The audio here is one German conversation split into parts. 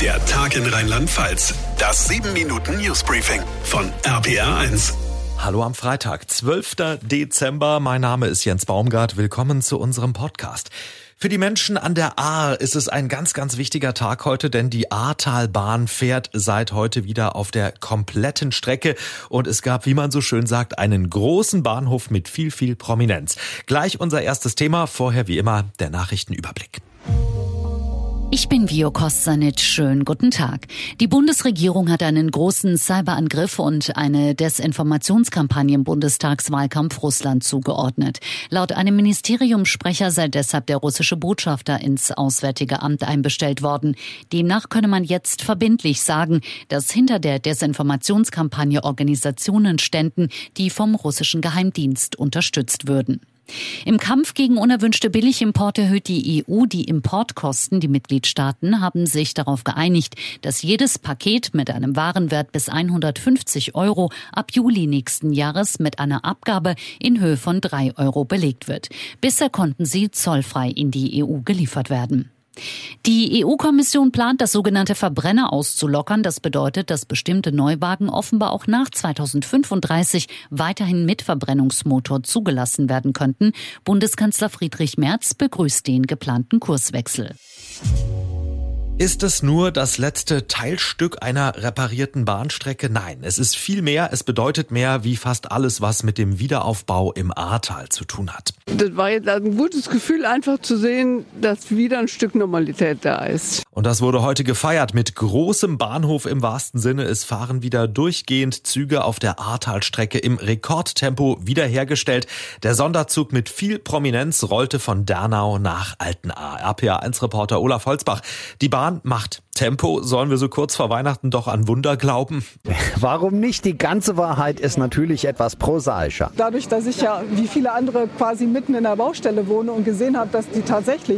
Der Tag in Rheinland-Pfalz. Das 7-Minuten-Newsbriefing von RPR1. Hallo am Freitag, 12. Dezember. Mein Name ist Jens Baumgart. Willkommen zu unserem Podcast. Für die Menschen an der Ahr ist es ein ganz, ganz wichtiger Tag heute, denn die Ahrtalbahn fährt seit heute wieder auf der kompletten Strecke und es gab, wie man so schön sagt, einen großen Bahnhof mit viel, viel Prominenz. Gleich unser erstes Thema, vorher wie immer der Nachrichtenüberblick. Ich bin Vio Kostanic. Schönen guten Tag. Die Bundesregierung hat einen großen Cyberangriff und eine Desinformationskampagne im Bundestagswahlkampf Russland zugeordnet. Laut einem Ministeriumssprecher sei deshalb der russische Botschafter ins Auswärtige Amt einbestellt worden. Demnach könne man jetzt verbindlich sagen, dass hinter der Desinformationskampagne Organisationen ständen, die vom russischen Geheimdienst unterstützt würden. Im Kampf gegen unerwünschte Billigimporte erhöht die EU die Importkosten. Die Mitgliedstaaten haben sich darauf geeinigt, dass jedes Paket mit einem Warenwert bis 150 € ab Juli nächsten Jahres mit einer Abgabe in Höhe von 3 € belegt wird. Bisher konnten sie zollfrei in die EU geliefert werden. Die EU-Kommission plant, das sogenannte Verbrenner auszulockern. Das bedeutet, dass bestimmte Neuwagen offenbar auch nach 2035 weiterhin mit Verbrennungsmotor zugelassen werden könnten. Bundeskanzler Friedrich Merz begrüßt den geplanten Kurswechsel. Ist es nur das letzte Teilstück einer reparierten Bahnstrecke? Nein, es ist viel mehr. Es bedeutet mehr wie fast alles, was mit dem Wiederaufbau im Ahrtal zu tun hat. Das war jetzt ein gutes Gefühl, einfach zu sehen, dass wieder ein Stück Normalität da ist. Und das wurde heute gefeiert mit großem Bahnhof im wahrsten Sinne. Es fahren wieder durchgehend Züge auf der Ahrtalstrecke im Rekordtempo wiederhergestellt. Der Sonderzug mit viel Prominenz rollte von Dernau nach Altenahr. RPA1-Reporter Olaf Holzbach. Die Bahn macht Tempo. Sollen wir so kurz vor Weihnachten doch an Wunder glauben? Warum nicht? Die ganze Wahrheit ist natürlich etwas prosaischer. Dadurch, dass ich ja wie viele andere quasi mitten in der Baustelle wohne und gesehen habe, dass die tatsächlich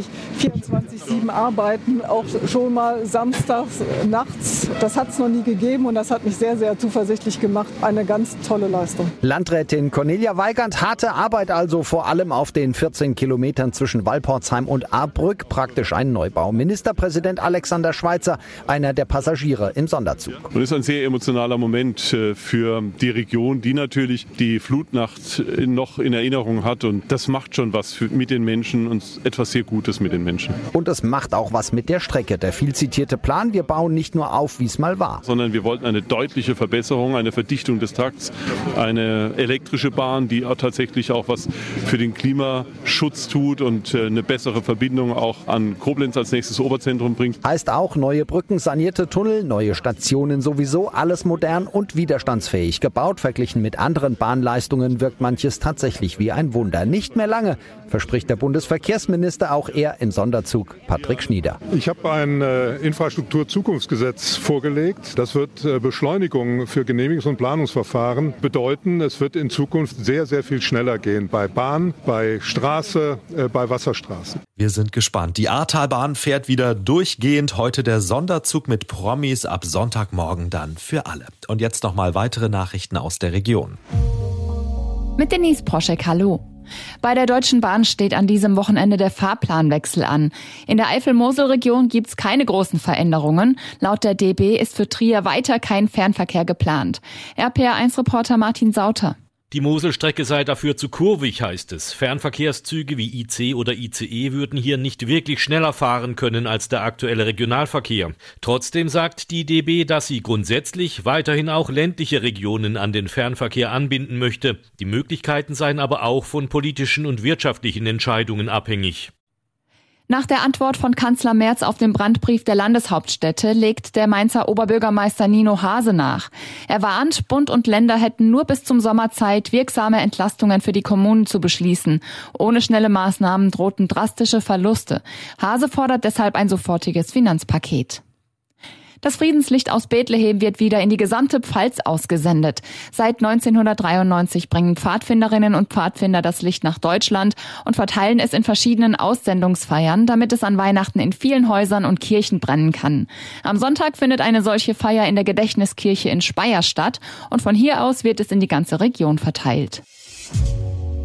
24/7 arbeiten, auch schon mal samstags, nachts, das hat es noch nie gegeben und das hat mich sehr, sehr zuversichtlich gemacht. Eine ganz tolle Leistung. Landrätin Cornelia Weigand, harte Arbeit also vor allem auf den 14 Kilometern zwischen Walporzheim und Ahrbrück, praktisch ein Neubau. Ministerpräsident Alexander Schweitzer, einer der Passagiere im Sonderzug. Und das ist ein sehr emotionaler Moment für die Region, die natürlich die Flutnacht noch in Erinnerung hat. Und das macht schon was mit den Menschen und etwas sehr Gutes mit den Menschen. Und es macht auch was mit der Strecke. Der viel zitierte Plan, wir bauen nicht nur auf, wie es mal war. Sondern wir wollten eine deutliche Verbesserung, eine Verdichtung des Takts, eine elektrische Bahn, die auch tatsächlich auch was für den Klimaschutz tut und eine bessere Verbindung auch an Koblenz als nächstes Oberzentrum bringt. Heißt auch neue Brücken, sanierte Tunnel, neue Stationen sowieso, alles modern und widerstandsfähig gebaut. Verglichen mit anderen Bahnleistungen wirkt manches tatsächlich wie ein Wunder. Nicht mehr lange, verspricht der Bundesverkehrsminister, auch er im Sonderzug, Patrick Schnieder. Ich habe ein Infrastrukturzukunftsgesetz vorgelegt. Das wird Beschleunigung für Genehmigungs- und Planungsverfahren bedeuten. Es wird in Zukunft sehr, sehr viel schneller gehen. Bei Bahn, bei Straße, bei Wasserstraßen. Wir sind gespannt. Die Ahrtalbahn fährt wieder durchgehend. Heute der Sonderzug mit Promis, ab Sonntagmorgen dann für alle. Und jetzt nochmal weitere Nachrichten aus der Region. Mit Denise Proschek, hallo. Bei der Deutschen Bahn steht an diesem Wochenende der Fahrplanwechsel an. In der Eifel-Mosel-Region gibt's keine großen Veränderungen. Laut der DB ist für Trier weiter kein Fernverkehr geplant. RPR1-Reporter Martin Sauter. Die Moselstrecke sei dafür zu kurvig, heißt es. Fernverkehrszüge wie IC oder ICE würden hier nicht wirklich schneller fahren können als der aktuelle Regionalverkehr. Trotzdem sagt die DB, dass sie grundsätzlich weiterhin auch ländliche Regionen an den Fernverkehr anbinden möchte. Die Möglichkeiten seien aber auch von politischen und wirtschaftlichen Entscheidungen abhängig. Nach der Antwort von Kanzler Merz auf den Brandbrief der Landeshauptstädte legt der Mainzer Oberbürgermeister Nino Hase nach. Er warnt, Bund und Länder hätten nur bis zum Sommer Zeit, wirksame Entlastungen für die Kommunen zu beschließen. Ohne schnelle Maßnahmen drohten drastische Verluste. Hase fordert deshalb ein sofortiges Finanzpaket. Das Friedenslicht aus Bethlehem wird wieder in die gesamte Pfalz ausgesendet. Seit 1993 bringen Pfadfinderinnen und Pfadfinder das Licht nach Deutschland und verteilen es in verschiedenen Aussendungsfeiern, damit es an Weihnachten in vielen Häusern und Kirchen brennen kann. Am Sonntag findet eine solche Feier in der Gedächtniskirche in Speyer statt und von hier aus wird es in die ganze Region verteilt.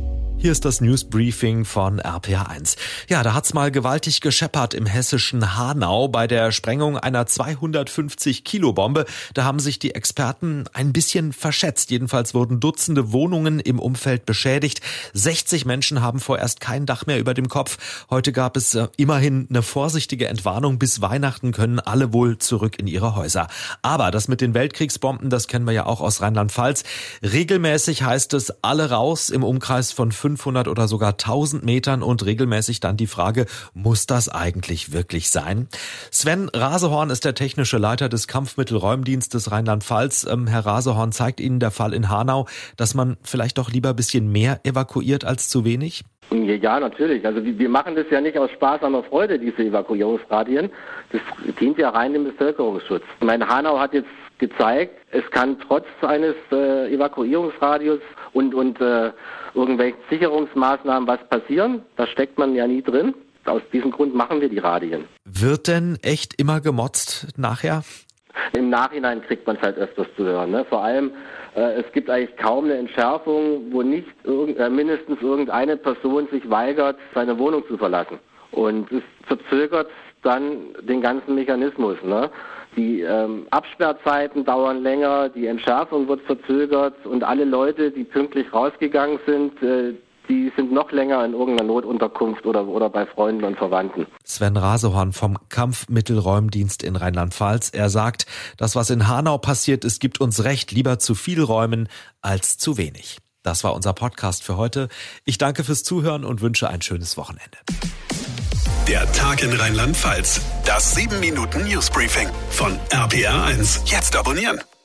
Hier ist das Newsbriefing von RPA1. Ja, da hat's mal gewaltig gescheppert im hessischen Hanau bei der Sprengung einer 250-Kilo-Bombe. Da haben sich die Experten ein bisschen verschätzt. Jedenfalls wurden Dutzende Wohnungen im Umfeld beschädigt. 60 Menschen haben vorerst kein Dach mehr über dem Kopf. Heute gab es immerhin eine vorsichtige Entwarnung. Bis Weihnachten können alle wohl zurück in ihre Häuser. Aber das mit den Weltkriegsbomben, das kennen wir ja auch aus Rheinland-Pfalz. Regelmäßig heißt es, alle raus im Umkreis von 500 oder sogar 1000 Metern und regelmäßig dann die Frage, muss das eigentlich wirklich sein? Sven Rasehorn ist der technische Leiter des Kampfmittelräumdienstes Rheinland-Pfalz. Herr Rasehorn, zeigt Ihnen der Fall in Hanau, dass man vielleicht doch lieber ein bisschen mehr evakuiert als zu wenig? Ja, natürlich. Also wir machen das ja nicht aus Spaß, aber Freude, diese Evakuierungsradien. Das dient ja rein dem Bevölkerungsschutz. Ich meine, Hanau hat jetzt gezeigt, es kann trotz eines Evakuierungsradius und irgendwelchen Sicherungsmaßnahmen was passieren. Da steckt man ja nie drin. Aus diesem Grund machen wir die Radien. Wird denn echt immer gemotzt nachher? Im Nachhinein kriegt man es halt öfters zu hören. Ne? Vor allem, es gibt eigentlich kaum eine Entschärfung, wo nicht mindestens irgendeine Person sich weigert, seine Wohnung zu verlassen. Und es verzögert dann den ganzen Mechanismus. Ne? Die Absperrzeiten dauern länger, die Entschärfung wird verzögert und alle Leute, die pünktlich rausgegangen sind, die sind noch länger in irgendeiner Notunterkunft oder bei Freunden und Verwandten. Sven Rasehorn vom Kampfmittelräumdienst in Rheinland-Pfalz. Er sagt, das, was in Hanau passiert ist, gibt uns recht, lieber zu viel räumen als zu wenig. Das war unser Podcast für heute. Ich danke fürs Zuhören und wünsche ein schönes Wochenende. Der Tag in Rheinland-Pfalz. Das 7-Minuten-Newsbriefing von RPA1. Jetzt abonnieren.